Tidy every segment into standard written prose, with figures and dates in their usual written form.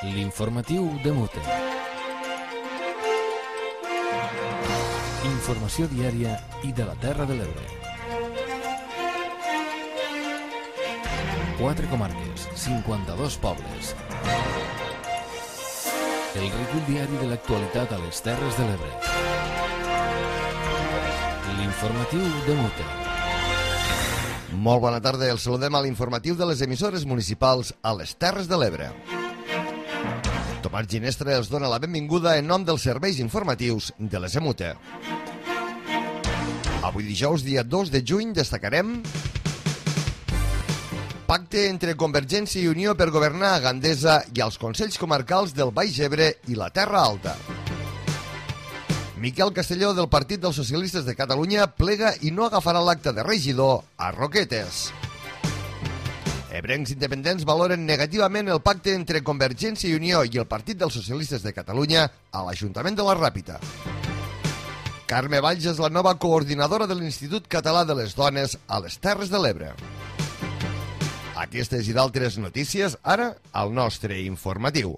L'informatiu de Mute. Informació diària i de la Terra de l'Ebre. 4 comarques, 52 pobles. El recull diari de l'actualitat a les Terres de l'Ebre. L'informatiu de Mute. Molt bona tarda, els saludem a l'informatiu de les emissores municipals a les Terres de l'Ebre. Tomàs Ginestra els dona la benvinguda en nom dels serveis informatius de les EMUTE. Avui dijous, dia 2 de juny, destacarem pacte entre Convergència i Unió per governar a Gandesa i als Consells Comarcals del Baix Ebre i la Terra Alta. Miquel Castelló, del Partit dels Socialistes de Catalunya, plega i no agafarà l'acte de regidor a Roquetes. Ebrencs independents valoren negativament el pacte entre Convergència i Unió i el Partit dels Socialistes de Catalunya a l'Ajuntament de la Ràpita. Carme Valls és la nova coordinadora de l'Institut Català de les Dones a les Terres de l'Ebre. Aquestes i d'altres notícies, ara, al nostre informatiu.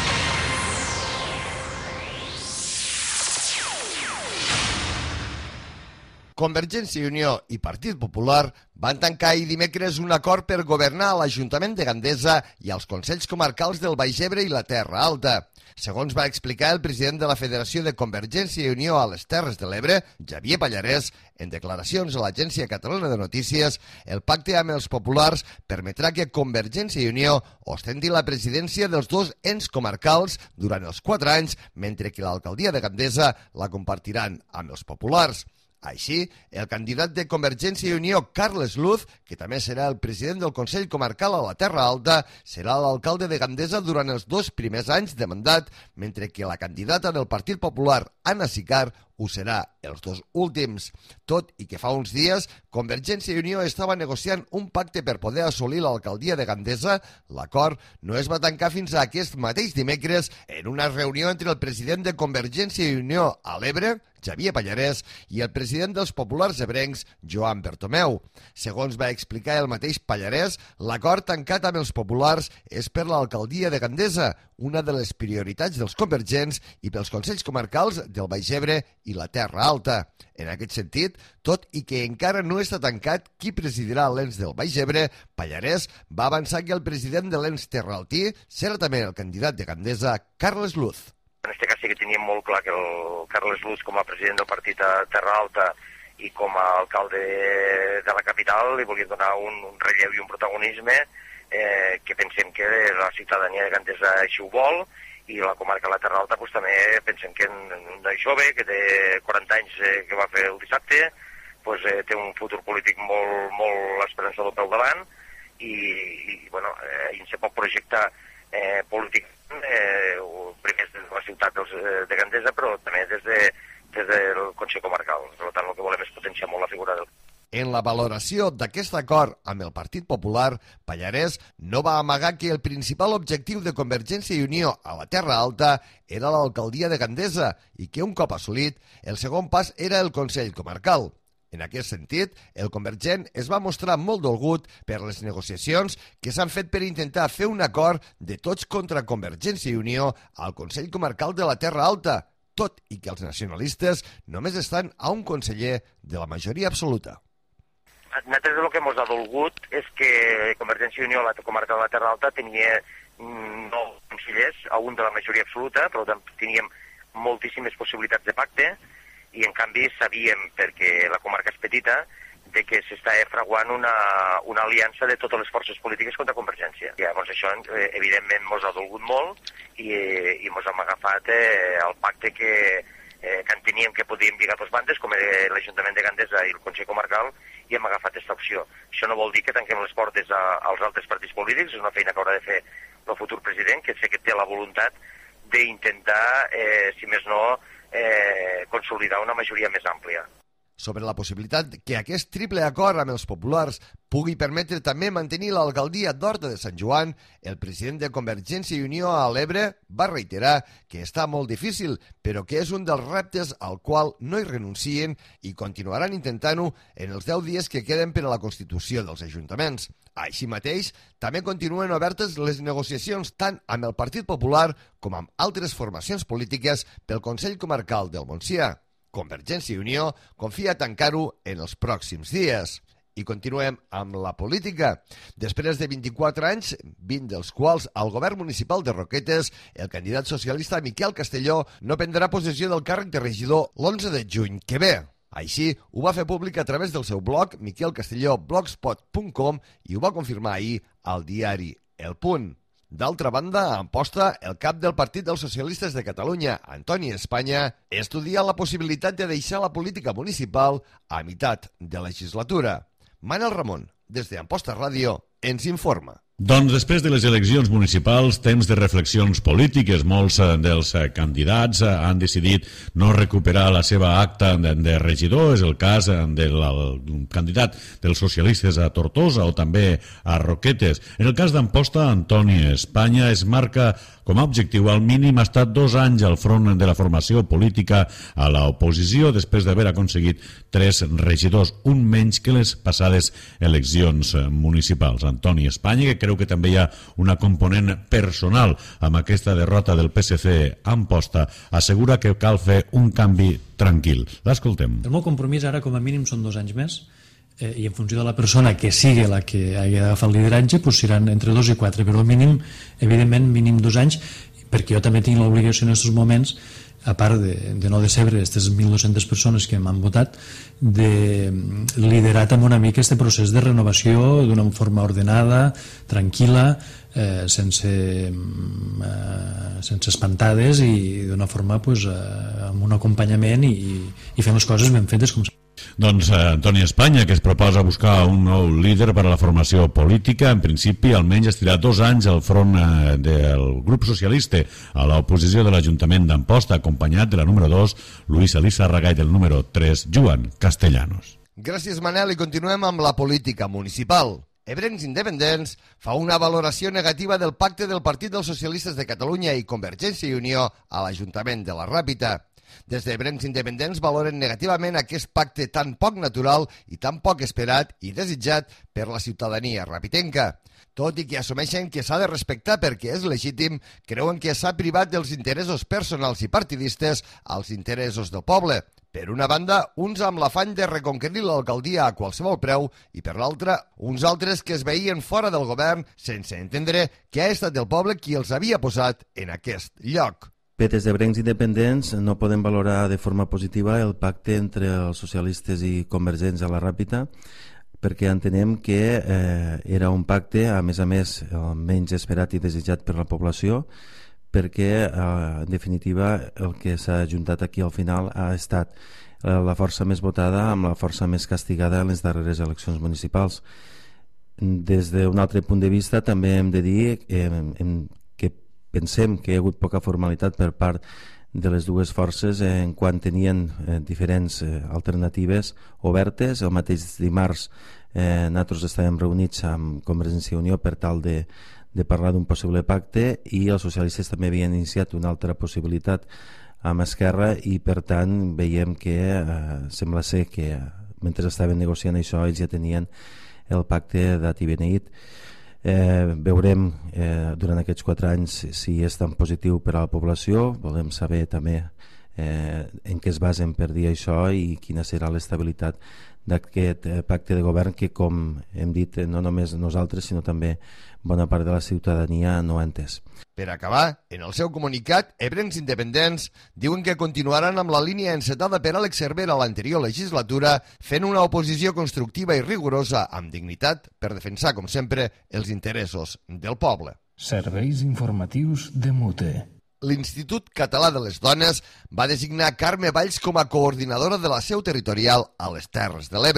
Convergència i Unió i Partit Popular van tancar ahir dimecres un acord per governar a l'Ajuntament de Gandesa i als Consells Comarcals del Baix Ebre i la Terra Alta. Segons va explicar el president de la Federació de Convergència i Unió a les Terres de l'Ebre, Xavier Pallarès, en declaracions a l'Agència Catalana de Notícies, el pacte amb els populars permetrà que Convergència i Unió ostenti la presidència dels dos ens comarcals durant els 4 anys, mentre que l'alcaldia de Gandesa la compartiran amb els populars. Així, el candidat de Convergència i Unió, Carles Luz, que també serà el president del Consell Comarcal a la Terra Alta, serà l'alcalde de Gandesa durant els 2 primers anys de mandat, mentre que la candidata del Partit Popular, Anna Sicart, ho serà els 2 últims. Tot i que fa uns dies Convergència i Unió estava negociant un pacte per poder assolir l'alcaldia de Gandesa, l'acord no es va tancar fins a aquest mateix dimecres en una reunió entre el president de Convergència i Unió a l'Ebre, Xavier Pallarès, i el president dels populars ebrencs, Joan Bertomeu. Segons va explicar el mateix Pallarès, l'acord tancat amb els populars és per l'alcaldia de Gandesa, una de les prioritats dels convergents i pels consells comarcals del Baix Ebre i la Terra Alta. En aquest sentit, tot i que encara no està tancat qui presidirà l'ens del Baix Ebre, Pallarès va avançar que el president de l'ens terraltí serà també el candidat de Gandesa, Carles Luz. En aquest cas sí que teníem molt clar que el Carles Luz, com a president del partit a Terra Alta i com a alcalde de la capital, li volien donar un relleu i un protagonisme que pensem que la ciutadania de Gandesa així ho vol, i la comarca de la Terra Alta també pensem que un noi jove que té 40 anys que va fer el dissabte té un futur polític molt esperançador pel davant i se pot projectar polític primer des de la ciutat de Gandesa, però també des del Consell Comarcal. Per tant, el que volem és potenciar molt la figura del... En la valoració d'aquest acord amb el Partit Popular, Pallarès no va amagar que el principal objectiu de Convergència i Unió a la Terra Alta era l'alcaldia de Gandesa i que un cop assolit, el segon pas era el Consell Comarcal. En aquest sentit, el convergent es va mostrar molt dolgut per les negociacions que s'han fet per intentar fer un acord de tots contra Convergència i Unió al Consell Comarcal de la Terra Alta, tot i que els nacionalistes només estan a un conseller de la majoria absoluta. Nosaltres el que ens ha dolgut és que Convergència i Unió a la comarca de la Terra Alta tenia 9 consellers, a un de la majoria absoluta, per tant teníem moltíssimes possibilitats de pacte, i en canvi sabíem, perquè la comarca és petita, de que s'està fraguant una aliança de totes les forces polítiques contra Convergència. Llavors això evidentment ens ha dolgut molt i ens hem agafat el pacte que enteníem que podíem lligar dues bandes, com era l'Ajuntament de Gandesa i el Consell Comarcal, i hem agafat aquesta opció. Això no vol dir que tanquem les portes als altres partits polítics, és una feina que haurà de fer el futur president, que sé que té la voluntat d'intentar, si més no, consolidar una majoria més àmplia. Sobre la possibilitat que aquest triple acord amb els populars pugui permetre també mantenir l'alcaldia d'Horta de Sant Joan, el president de Convergència i Unió a l'Ebre va reiterar que està molt difícil, però que és un dels reptes al qual no hi renuncien i continuaran intentant-ho en els 10 dies que queden per a la constitució dels ajuntaments. Així mateix, també continuen obertes les negociacions tant amb el Partit Popular com amb altres formacions polítiques pel Consell Comarcal del Montsià. Convergència i Unió confia tancar-ho en els pròxims dies. I continuem amb la política. Després de 24 anys, 20 dels quals al govern municipal de Roquetes, el candidat socialista Miquel Castelló no prendrà possessió del càrrec de regidor l'11 de juny que ve. Així, ho va fer públic a través del seu blog miquelcastelló.blogspot.com i ho va confirmar ahir al diari El Punt. D'altra banda, a Amposta, el cap del Partit dels Socialistes de Catalunya, Antoni Espanya, estudia la possibilitat de deixar la política municipal a meitat de legislatura. Manel Ramon, des d'Amposta Ràdio, ens informa. Doncs després de les eleccions municipals, temps de reflexions polítiques. Molts dels candidats han decidit no recuperar la seva acta de regidor. És el cas del candidat dels socialistes a Tortosa o també a Roquetes. En el cas d'Amposta, Antoni Espanya es marca com a objectiu al mínim ha estat 2 anys al front de la formació política a l'oposició després d'haver aconseguit 3 regidors, un menys que les passades eleccions municipals. Antoni Espanya, que creu que també hi ha una component personal amb aquesta derrota del PSC a Amposta, assegura que cal fer un canvi tranquil. L'escoltem. El meu compromís ara com a mínim són 2 anys més i en funció de la persona que sigui la que hagi d'agafar el lideratge doncs seran entre 2 i 4, però al mínim, evidentment, mínim 2 anys, perquè jo també tinc l'obligació en aquests moments, a part de no decebre aquestes 1.200 persones que m'han votat, de liderar també una mica aquest procés de renovació d'una forma ordenada, tranquil·la, sense espantades i d'una forma amb un acompanyament i fent les coses ben fetes com sempre. Doncs Antoni Espanya, que es proposa buscar un nou líder per a la formació política, en principi almenys estirà 2 anys al front del grup socialista a l'oposició de l'Ajuntament d'Amposta, acompanyat de la número 2, Luis Elisa Arragall, del número 3, Joan Castellanos. Gràcies, Manel, i continuem amb la política municipal. Ebrencs Independents fa una valoració negativa del pacte del Partit dels Socialistes de Catalunya i Convergència i Unió a l'Ajuntament de la Ràpita. Des d'Ebrencs Independents valoren negativament aquest pacte tan poc natural i tan poc esperat i desitjat per la ciutadania rapitenca. Tot i que assumeixen que s'ha de respectar perquè és legítim, creuen que s'ha privat dels interessos personals i partidistes als interessos del poble. Per una banda, uns amb l'afany de reconquerir l'alcaldia a qualsevol preu i per l'altra, uns altres que es veien fora del govern sense entendre que ha estat el poble qui els havia posat en aquest lloc. Bé, des d'Ebrencs Independents no podem valorar de forma positiva el pacte entre els socialistes i convergents a la Ràpita perquè entenem que era un pacte, a més, menys esperat i desitjat per la població perquè, en definitiva, el que s'ha juntat aquí al final ha estat la força més votada amb la força més castigada en les darreres eleccions municipals. Des d'un altre punt de vista, també hem de dir que pensem que hi ha hagut poca formalitat per part de les dues forces en quan tenien diferents alternatives obertes. El mateix dimarts nosaltres estàvem reunits amb Convergència i Unió per tal de parlar d'un possible pacte i els socialistes també havien iniciat una altra possibilitat amb Esquerra i per tant veiem que sembla ser que mentre estaven negociant això ells ja tenien el pacte dat i beneït. Veurem durant aquests 4 anys si és tan positiu per a la població. Volem saber també en què es basen per dir això i quina serà l'estabilitat d'aquest pacte de govern que, com hem dit, no només nosaltres sinó també bona part de la ciutadania no ha entès. Per acabar, en el seu comunicat, Ebrencs Independents diuen que continuaran amb la línia encetada per Àlex Cervera a l'anterior legislatura, fent una oposició constructiva i rigorosa amb dignitat per defensar, com sempre, els interessos del poble. Serveis informatius de Mute. L'Institut Català de les Dones va designar Carme Valls com a coordinadora de la seu territorial a les Terres de l'Ebre.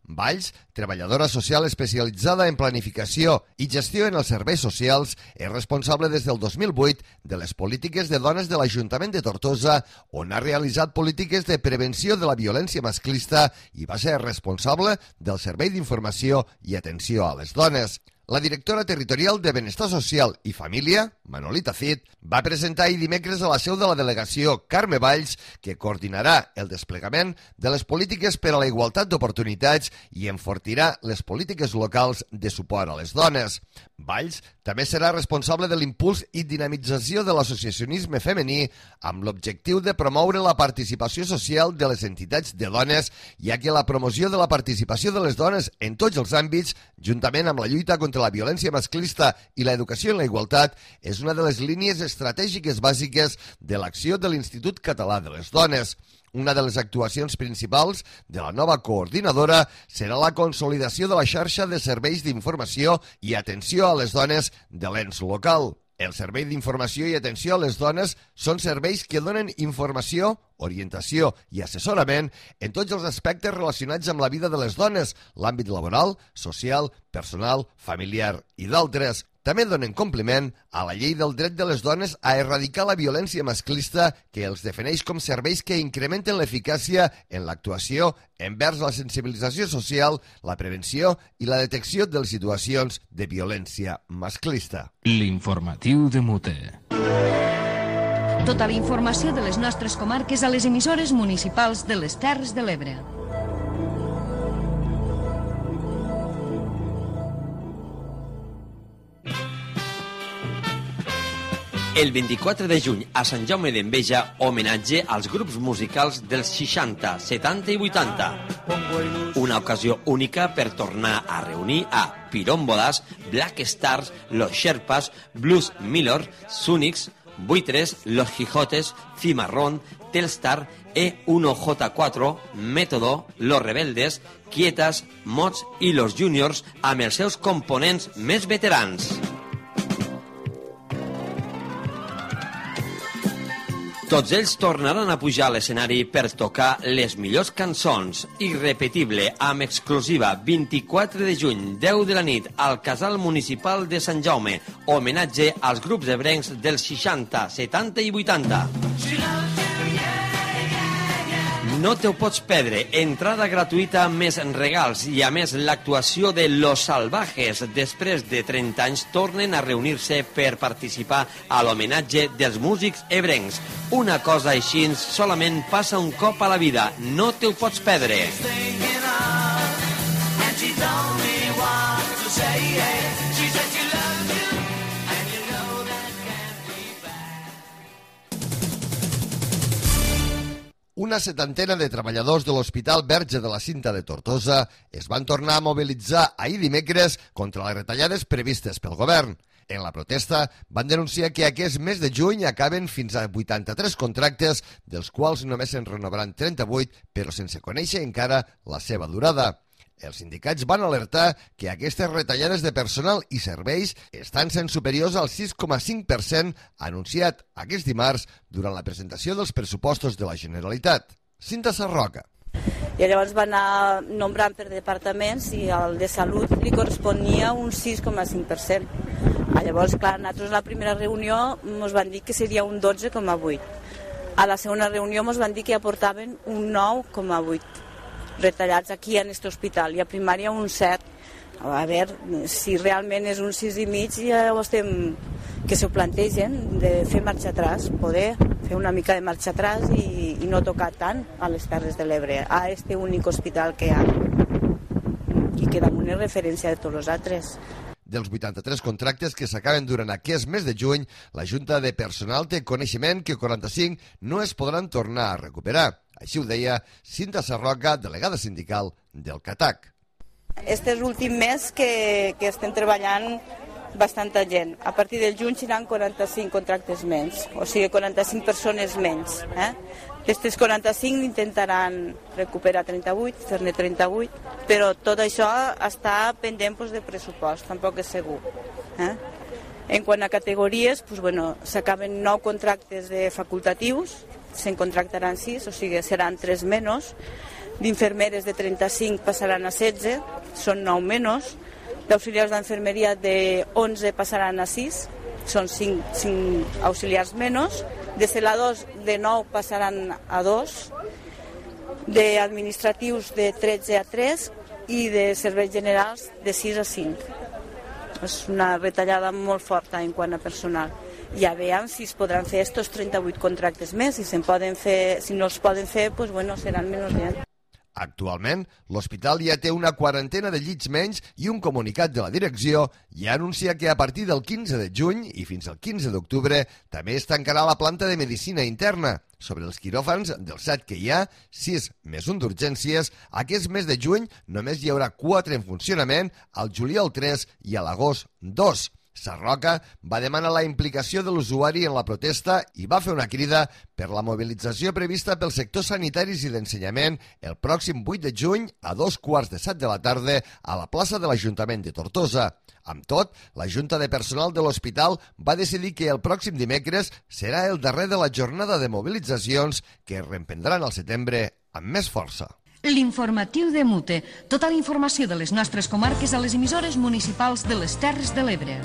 Valls, treballadora social especialitzada en planificació i gestió en els serveis socials, és responsable des del 2008 de les polítiques de dones de l'Ajuntament de Tortosa, on ha realitzat polítiques de prevenció de la violència masclista i va ser responsable del Servei d'Informació i Atenció a les Dones. La directora territorial de Benestar Social i Família, Manolita Cid, va presentar ahir dimecres a la seu de la delegació Carme Valls, que coordinarà el desplegament de les polítiques per a la igualtat d'oportunitats i enfortirà les polítiques locals de suport a les dones. Valls també serà responsable de l'impuls i dinamització de l'associacionisme femení amb l'objectiu de promoure la participació social de les entitats de dones, ja que la promoció de la participació de les dones en tots els àmbits, juntament amb la lluita contra la violència masclista i l'educació en la igualtat, és una de les línies estratègiques bàsiques de l'acció de l'Institut Català de les Dones. Una de les actuacions principals de la nova coordinadora serà la consolidació de la xarxa de serveis d'informació i atenció a les dones de l'ens local. El Servei d'Informació i Atenció a les Dones són serveis que donen informació, orientació i assessorament en tots els aspectes relacionats amb la vida de les dones, l'àmbit laboral, social, personal, familiar i d'altres. També donen compliment a la llei del dret de les dones a erradicar la violència masclista, que els defineix com serveis que incrementen l'eficàcia en l'actuació envers la sensibilització social, la prevenció i la detecció de les situacions de violència masclista. L'informatiu de Mute. Tota la informació de les nostres comarques a les emissores municipals de les Terres de l'Ebre. El 24 de juny, a Sant Jaume d'Enveja, homenatge als grups musicals dels 60, 70 i 80. Una ocasió única per tornar a reunir a Pirómbolas, Black Stars, Los Sherpas, Blues Miller, Sunics, Buitres, Los Quijotes, Cimarrón, Telstar, E1J4, Método, Los Rebeldes, Quietas, Mods i Los Juniors amb els seus components més veterans. Tots ells tornaran a pujar a l'escenari per tocar les millors cançons. Irrepetible, amb exclusiva, 24 de juny, 10 de la nit, al Casal Municipal de Sant Jaume. Homenatge als grups ebrencs dels 60, 70 i 80. No te ho pots perdre. Entrada gratuïta més regals i, a més, l'actuació de Los Salvajes. Després de 30 anys tornen a reunir-se per participar a l'homenatge dels músics ebrencs. Una cosa així solament passa un cop a la vida. No te ho pots perdre. Una setantena de treballadors de l'Hospital Verge de la Cinta de Tortosa es van tornar a mobilitzar ahir dimecres contra les retallades previstes pel govern. En la protesta van denunciar que aquest mes de juny acaben fins a 83 contractes, dels quals només se'n renovaran 38, però sense conèixer encara la seva durada. Els sindicats van alertar que aquestes retallades de personal i serveis estan sent superiors al 6,5% anunciat aquest dimarts durant la presentació dels pressupostos de la Generalitat. Cinta Sarroca. I llavors va anar nombrant per departaments i al de Salut li corresponia un 6,5%. Llavors, clar, nosaltres a la primera reunió ens van dir que seria un 12,8%. A la segona reunió ens van dir que aportaven un 9,8%. Retallats aquí en aquest hospital, i a primària un 7. A veure, si realment és un 6,5, ja ho estem... que s'ho plantegen, de fer marxa atrás, poder fer una mica de marxa atrás i no tocar tant a les Terres de l'Ebre, a este únic hospital que hi ha, i que damunt és referència de tots els altres. Dels 83 contractes que s'acaben durant aquest mes de juny, la Junta de Personal té coneixement que 45 no es podran tornar a recuperar. Així ho deia Cinta Sarroca, delegada sindical del CATAC. Este és l'últim mes que estem treballant bastanta gent. A partir del juny seran 45 contractes menys, o sigui 45 persones menys. Aquestes 45 intentaran recuperar 38, fer-ne 38, però tot això està pendent de pressupost, tampoc és segur. En quant a categories, s'acaben 9 contractes de facultatius, se'n contractaran 6, o sigui seran 3 menys, d'infermeres de 35 passaran a 16, són 9 menys, d'auxiliars d'enfermeria de 11 passaran a 6, són 5 auxiliars menys, de celadors de 9 passaran a 2, d'administratius de 13 a 3 i de serveis generals de 6 a 5. És una retallada molt forta en quant a personal. Ja veiem si es podran fer estos 38 contractes més, si no els poden fer, pues bueno, seran menys gent. Actualment, l'hospital ja té una quarantena de llits menys i un comunicat de la direcció ja anuncia que a partir del 15 de juny i fins al 15 d'octubre també es tancarà la planta de medicina interna. Sobre els quiròfans, dels 7 que hi ha, 6 més un d'urgències, aquest mes de juny només hi haurà 4 en funcionament, al juliol 3 i a l'agost 2. Sarroca va demanar la implicació de l'usuari en la protesta i va fer una crida per la mobilització prevista pels sectors sanitaris i d'ensenyament el pròxim 8 de juny a 2:15 de la tarda a la plaça de l'Ajuntament de Tortosa. Amb tot, la Junta de Personal de l'Hospital va decidir que el pròxim dimecres serà el darrer de la jornada de mobilitzacions que es reemprendran al setembre amb més força. L'informatiu de Mute. Tota la informació de les nostres comarques a les emissores municipals de les Terres de l'Ebre.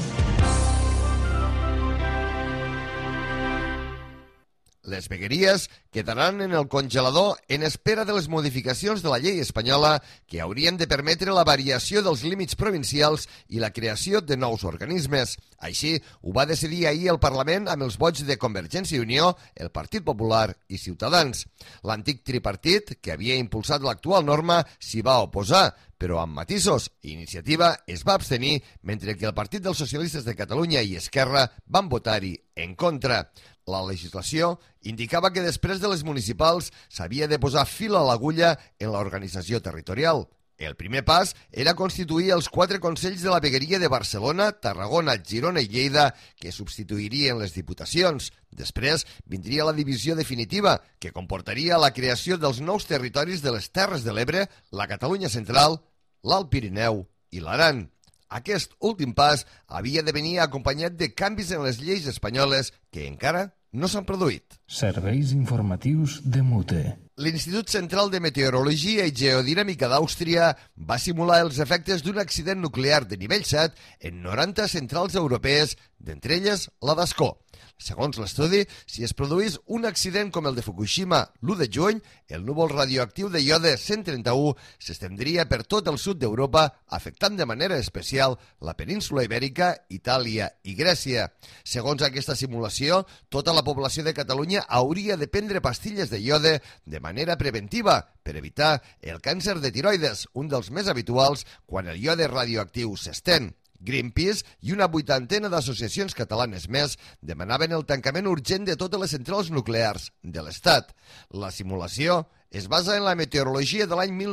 Les vegueries quedaran en el congelador en espera de les modificacions de la llei espanyola que haurien de permetre la variació dels límits provincials i la creació de nous organismes. Així, ho va decidir ahir el Parlament amb els vots de Convergència i Unió, el Partit Popular i Ciutadans. L'antic tripartit, que havia impulsat l'actual norma, s'hi va oposar, però amb matisos. Iniciativa es va abstenir, mentre que el Partit dels Socialistes de Catalunya i Esquerra van votar-hi en contra. La legislació indicava que després de les municipals s'havia de posar fil a l'agulla en l'organització territorial. El primer pas era constituir els 4 consells de la vegueria de Barcelona, Tarragona, Girona i Lleida, que substituirien les diputacions. Després vindria la divisió definitiva, que comportaria la creació dels nous territoris de les Terres de l'Ebre, la Catalunya Central, l'Alt Pirineu i l'Aran. Aquest últim pas havia de venir acompanyat de canvis en les lleis espanyoles que encara no s'han produït. Serveis informatius de Mute. L'Institut Central de Meteorologia i Geodinàmica d'Àustria va simular els efectes d'un accident nuclear de nivell 7 en 90 centrals europees, d'entre elles la d'Ascó. Segons l'estudi, si es produís un accident com el de Fukushima l'1 de juny, el núvol radioactiu de iode 131 s'estendria per tot el sud d'Europa, afectant de manera especial la península Ibèrica, Itàlia i Grècia. Segons aquesta simulació, tota la població de Catalunya hauria de prendre pastilles de iode de manera preventiva per evitar el càncer de tiroides, un dels més habituals quan el iode radioactiu s'estén. Greenpeace i una 80ena d'associacions catalanes més demanaven el tancament urgent de totes les centrals nuclears de l'Estat. La simulació es basa en la meteorologia de l'any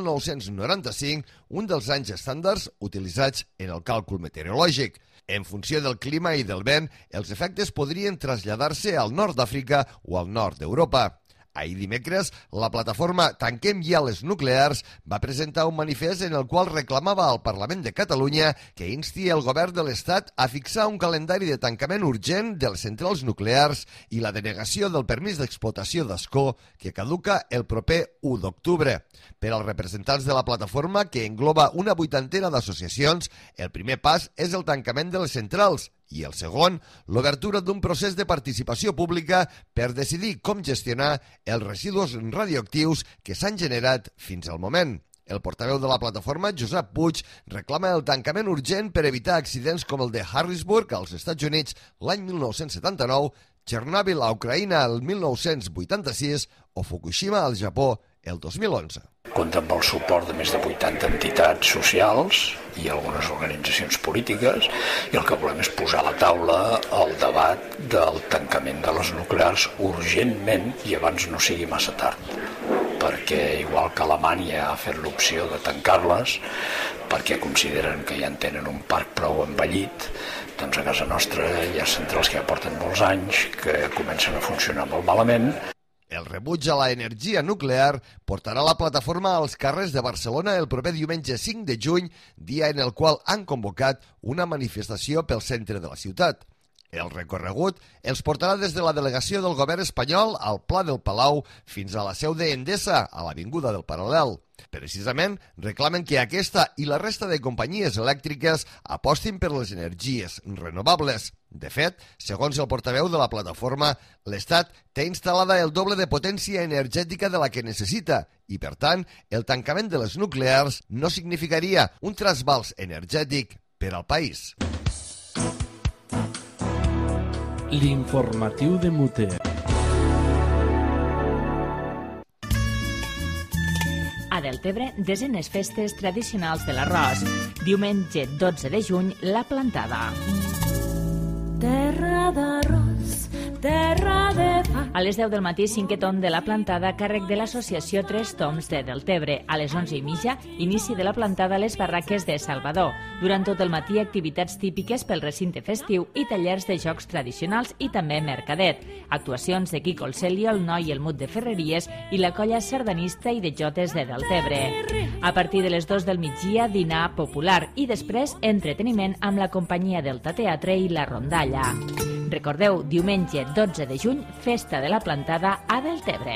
1995, un dels anys estàndards utilitzats en el càlcul meteorològic. En funció del clima i del vent, els efectes podrien traslladar-se al nord d'Àfrica o al nord d'Europa. Ahir dimecres, la plataforma Tanquem ja les nuclears va presentar un manifest en el qual reclamava al Parlament de Catalunya que insti el govern de l'Estat a fixar un calendari de tancament urgent de les centrals nuclears i la denegació del permís d'explotació d'Ascó, que caduca el proper 1 d'octubre. Per als representants de la plataforma, que engloba una 80ena d'associacions, el primer pas és el tancament de les centrals, i el segon, l'obertura d'un procés de participació pública per decidir com gestionar els residus radioactius que s'han generat fins al moment. El portaveu de la plataforma, Josep Puig, reclama el tancament urgent per evitar accidents com el de Harrisburg, als Estats Units, l'any 1979, Chernobyl, a Ucraïna, el 1986, o Fukushima, al Japó, el 2011. Compta amb el suport de més de 80 entitats socials i algunes organitzacions polítiques, i el que volem és posar a la taula el debat del tancament de les nuclears urgentment i abans no sigui massa tard, perquè igual que Alemanya ha fet l'opció de tancar-les perquè consideren que ja en tenen un parc prou envellit, doncs a casa nostra hi ha centrals que ja porten molts anys que comencen a funcionar molt malament. El rebuig a l'energia nuclear portarà la plataforma als carrers de Barcelona el proper diumenge 5 de juny, dia en el qual han convocat una manifestació pel centre de la ciutat. El recorregut els portarà des de la delegació del govern espanyol al Pla del Palau fins a la seu d'Endesa, a l'Avinguda del Paral·lel. Precisament, reclamen que aquesta i la resta de companyies elèctriques apostin per les energies renovables. De fet, segons el portaveu de la plataforma, l'Estat té instal·lada el doble de potència energètica de la que necessita i, per tant, el tancament de les nuclears no significaria un trasbals energètic per al país. L'informatiu de Mute. A Deltebre, desenes festes tradicionals de l'arròs. Diumenge 12 de juny, la plantada. Terra d'arròs, terra de pa. A les 10 del matí, cinquè tom de la plantada, càrrec de l'associació Tres Toms de Deltebre. A les 11:30, inici de la plantada a les barraques de Salvador. Durant tot el matí, activitats típiques pel recinte festiu i tallers de jocs tradicionals i també mercadet. Actuacions de Quico el Celio, el Noi i el Mut de Ferreries i la colla sardanista i de jotes de Deltebre. A partir de les 2 del migdia, dinar popular i després entreteniment amb la companyia Delta Teatre i la Rondalla. Recordeu, diumenge 12 de juny, festa de la plantada a Deltebre.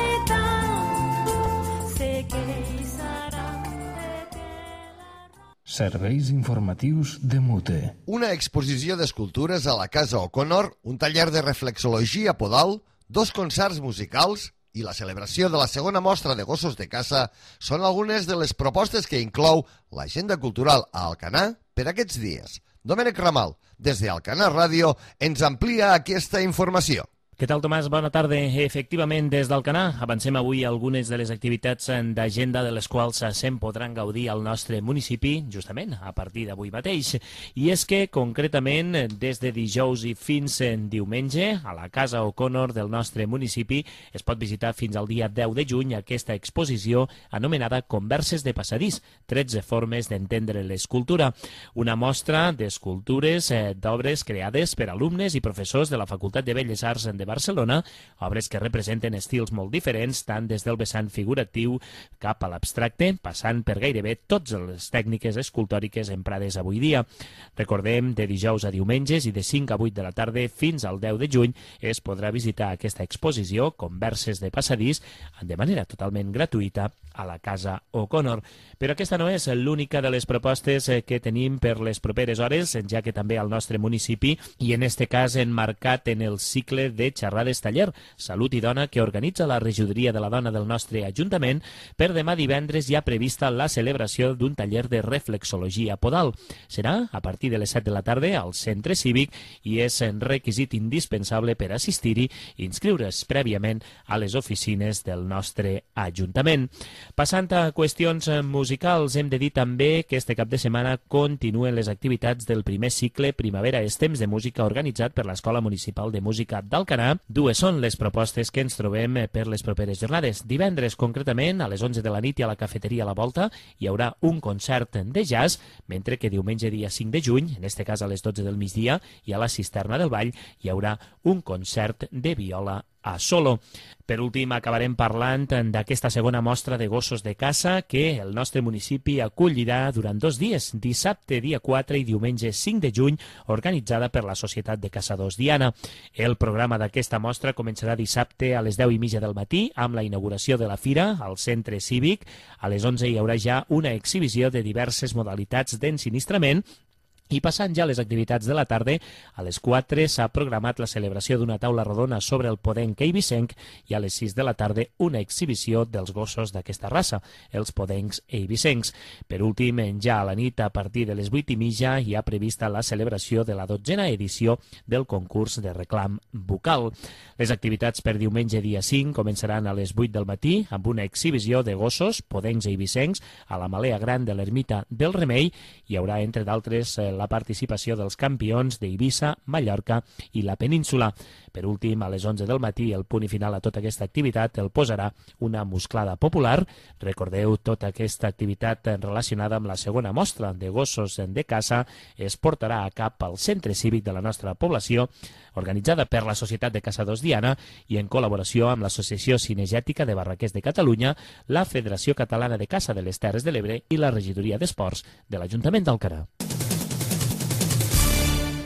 Serveis informatius de Mute. Una exposició d'escultures a la Casa O'Connor, un taller de reflexologia podal, 2 concerts musicals i la celebració de la segona mostra de gossos de caça són algunes de les propostes que inclou l'agenda cultural a Alcanar per aquests dies. Domènec Ramal, des d'Alcanar Ràdio, ens amplia aquesta informació. Què tal, Tomàs? Bona tarda. Efectivament, des d'Alcanar avancem avui algunes de les activitats d'agenda de les quals se'n podran gaudir al nostre municipi, justament a partir d'avui mateix. I és que, concretament, des de dijous i fins diumenge, a la Casa O'Connor del nostre municipi, es pot visitar fins al dia 10 de juny aquesta exposició anomenada Converses de passadís, 13 formes d'entendre l'escultura. Una mostra d'escultures d'obres creades per alumnes i professors de la Facultat de Belles Arts de Barcelona, obres que representen estils molt diferents, tant des del vessant figuratiu cap a l'abstracte, passant per gairebé totes les tècniques escultòriques emprades avui dia. Recordem, de dijous a diumenges i de 5 a 8 de la tarda fins al 10 de juny es podrà visitar aquesta exposició, Converses de passadís, de manera totalment gratuïta a la Casa O'Connor. Però aquesta no és l'única de les propostes que tenim per les properes hores, ja que també al nostre municipi, i en este cas enmarcat en el cicle de xerrades taller Salut i Dona que organitza la Regidoria de la Dona del nostre Ajuntament, per demà divendres hi ha prevista la celebració d'un taller de reflexologia podal. Serà a partir de les 7 de la tarda al Centre Cívic i és requisit indispensable per assistir-hi i inscriure's prèviament a les oficines del nostre Ajuntament. Passant a qüestions musicals, hem de dir també que este cap de setmana continuen les activitats del primer cicle Primavera és temps de música organitzat per l'Escola Municipal de Música d'Alcanar. Dues són les propostes que ens trobem per les properes jornades. Divendres, concretament, a les 11 de la nit i a la cafeteria La Volta hi haurà un concert de jazz, mentre que diumenge dia 5 de juny, en este cas a les 12 del migdia, i a la Cisterna del Vall hi haurà un concert de viola a solo. Per últim, acabarem parlant d'aquesta segona mostra de gossos de caça que el nostre municipi acollirà durant 2 dies, dissabte dia 4 i diumenge 5 de juny, organitzada per la Societat de Caçadors Diana. El programa d'aquesta mostra començarà dissabte a les 10:30 del matí amb la inauguració de la fira al Centre Cívic. A les 11 hi haurà ja una exhibició de diverses modalitats d'ensinistrament. I passant ja a les activitats de la tarda, a les 4 s'ha programat la celebració d'una taula rodona sobre el podenc eivissenc i a les 6 de la tarda una exhibició dels gossos d'aquesta raça, els podencs eivissencs. Per últim, ja a la nit, a partir de les 8:30, hi ha prevista la celebració de la 12a edició del concurs de reclam bucal. Les activitats per diumenge dia 5 començaran a les 8 del matí amb una exhibició de gossos, podencs eivissencs, a la Malea Gran de l'Ermita del Remei. Hi haurà, entre d'altres, la participació dels campions d'Eivissa, Mallorca i la península. Per últim, a les 11 del matí, el punt i final a tota aquesta activitat el posarà una musclada popular. Recordeu, tota aquesta activitat relacionada amb la segona mostra de gossos de caça es portarà a cap al Centre Cívic de la nostra població, organitzada per la Societat de Caçadors Diana i en col·laboració amb l'Associació Cinegètica de Barraquers de Catalunya, la Federació Catalana de Caça de les Terres de l'Ebre i la Regidoria d'Esports de l'Ajuntament d'Alcanar.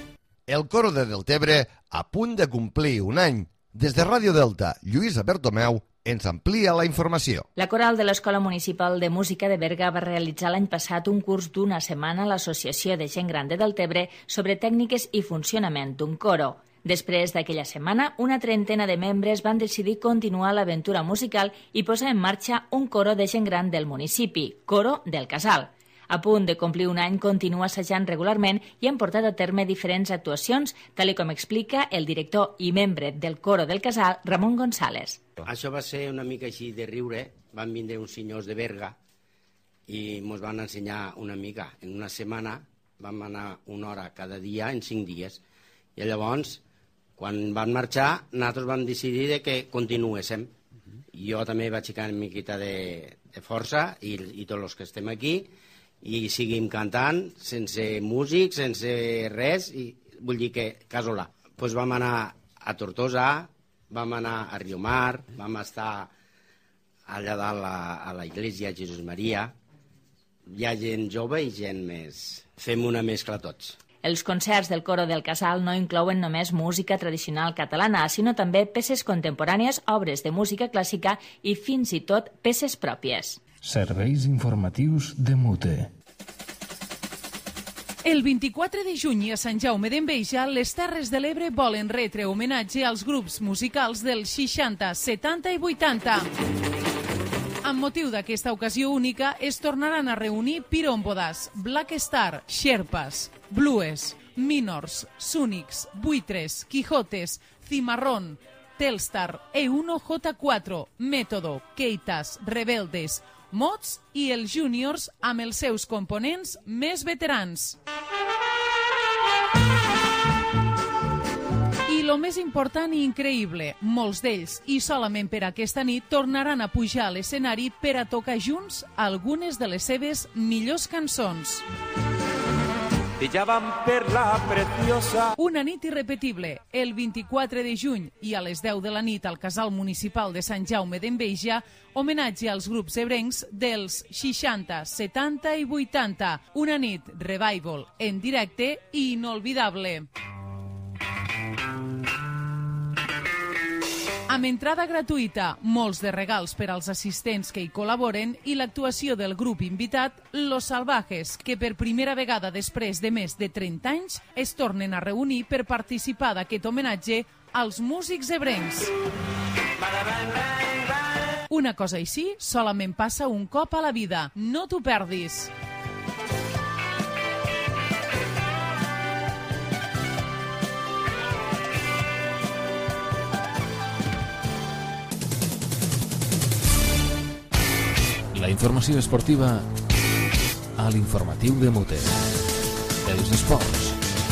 El coro de Deltebre a punt de complir un any. Des de Ràdio Delta, Lluïsa Bertomeu ens amplia la informació. La coral de l'Escola Municipal de Música de Berga va realitzar l'any passat un curs d'una setmana a l'Associació de Gent Gran de Deltebre sobre tècniques i funcionament d'un coro. Després d'aquella setmana, una trentena de membres van decidir continuar l'aventura musical i posar en marxa un coro de gent gran del municipi, Coro del Casal. A punt de complir un any, continua assajant regularment i han portat a terme diferents actuacions, tal com explica el director i membre del Coro del Casal, Ramon González. Això va ser una mica així de riure. Van vindre uns senyors de Berga i ens van ensenyar una mica. En una setmana vam anar una hora cada dia en 5 dies. I llavors, quan van marxar, nosaltres vam decidir que continuéssim. Jo també vaig ficar una miqueta de força i tots els que estem aquí i seguim cantant sense músics, sense res, i vull dir que casolà. Doncs vam anar a Tortosa, vam anar a Riomar, vam estar allà dalt a la Iglesia Jesús Maria. Hi ha gent jove i gent més. Fem una mescla tots. Els concerts del Coro del Casal no inclouen només música tradicional catalana, sinó també peces contemporànies, obres de música clàssica i fins i tot peces pròpies. Serveis informatius de Mute. El 24 de juny a Sant Jaume d'Enveja, les Terres de l'Ebre volen retre homenatge als grups musicals dels 60, 70 i 80. Amb motiu d'aquesta ocasió única, es tornaran a reunir Pirómbodas, Black Star, Sherpas, Blues, Minors, Súnics, Buitres, Quijotes, Cimarrón, Telstar, E1J4, Método, Keitas, Rebeldes, Mods i els Júniors amb els seus components més veterans. I lo més important i increïble, molts d'ells, i solament per aquesta nit, tornaran a pujar a l'escenari per a tocar junts algunes de les seves millors cançons. Una nit irrepetible, el 24 de juny i a les 10 de la nit al Casal Municipal de Sant Jaume d'Enveja, homenatge als grups ebrencs dels 60, 70 i 80. Una nit revival en directe i inolvidable. Amb entrada gratuïta, molts de regals per als assistents que hi col·laboren i l'actuació del grup invitat Los Salvajes, que per primera vegada després de més de 30 anys es tornen a reunir per participar d'aquest homenatge als músics ebrencs. Una cosa així solament passa un cop a la vida. No t'ho perdis. La informació esportiva a l'informatiu de Mute. Els esports.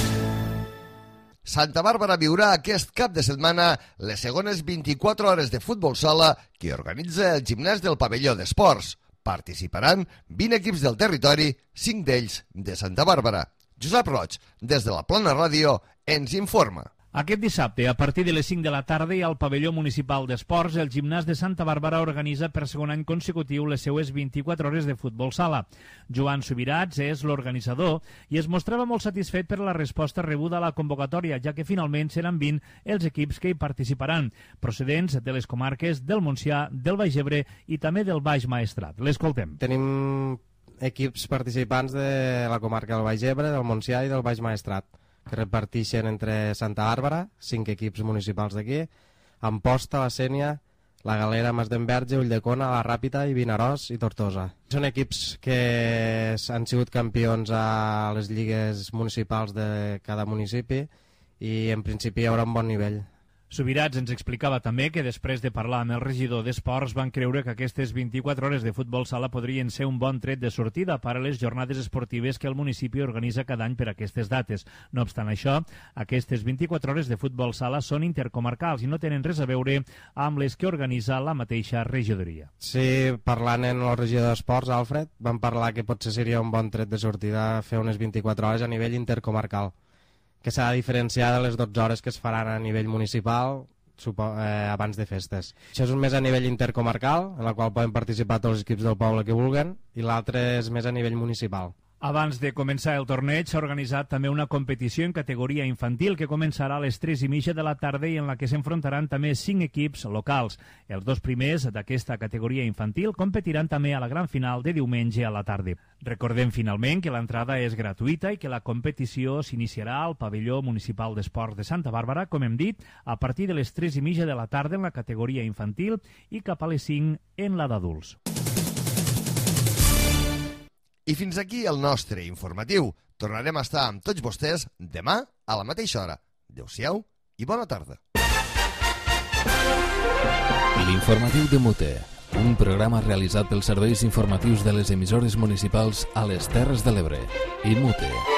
Santa Bàrbara viurà aquest cap de setmana les segones 24 hores de futbol sala que organitza el gimnàs del pavelló d'esports. Participaran 20 equips del territori, 5 d'ells de Santa Bàrbara. Josep Roig, des de la Plana Ràdio, ens informa. Aquest dissabte, a partir de les 5 de la tarda, al pavelló municipal d'esports, el gimnàs de Santa Bàrbara organitza per segon any consecutiu les seues 24 hores de futbol sala. Joan Subirats és l'organitzador i es mostrava molt satisfet per la resposta rebuda a la convocatòria, ja que finalment seran 20 els equips que hi participaran, procedents de les comarques del Montsià, del Baix Ebre i també del Baix Maestrat. L'escoltem. Tenim equips participants de la comarca del Baix Ebre, del Montsià i del Baix Maestrat, que reparteixen entre Santa Bàrbara, 5 equips municipals d'aquí, Amposta, la Sénia, la Galera, Mas d'Enverge, Ulldecona, la Ràpita i Vinaròs i Tortosa. Són equips que han sigut campions a les lligues municipals de cada municipi i en principi hi haurà un bon nivell. Subirats ens explicava també que després de parlar amb el regidor d'Esports van creure que aquestes 24 hores de futbol sala podrien ser un bon tret de sortida per a les jornades esportives que el municipi organitza cada any per aquestes dates. No obstant això, aquestes 24 hores de futbol sala són intercomarcals i no tenen res a veure amb les que organitza la mateixa regidoria. Sí, parlant amb el regidor d'Esports, Alfred, van parlar que potser seria un bon tret de sortida fer unes 24 hores a nivell intercomarcal, que s'ha de diferenciar de les 12 hores que es faran a nivell municipal abans de festes. Això és més a nivell intercomarcal, en la qual poden participar tots els equips del poble que vulguen, i l'altre és més a nivell municipal. Abans de començar el torneig s'ha organitzat també una competició en categoria infantil que començarà a les 3:30 de la tarda i en la que s'enfrontaran també 5 equips locals. Els 2 primers d'aquesta categoria infantil competiran també a la gran final de diumenge a la tarda. Recordem finalment que l'entrada és gratuïta i que la competició s'iniciarà al pavelló municipal d'esports de Santa Bàrbara, com hem dit, a partir de les 3:30 de la tarda en la categoria infantil i cap a les 5 en la d'adults. I fins aquí el nostre informatiu. Tornarem a estar amb tots vostès demà a la mateixa hora. Adéu-siau i bona tarda. L'informatiu de Mute, un programa realitzat pels serveis informatius de les emissores municipals a les Terres de l'Ebre i Mute.